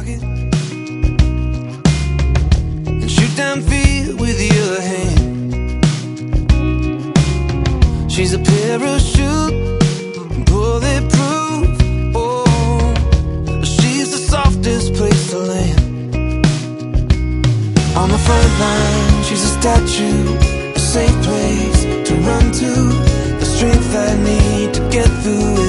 pocket and shoot down fear with your hand. She's a parachute, bulletproof. Oh, she's the softest place to land. On the front line, she's a statue, a safe place to run to, the strength I need to get through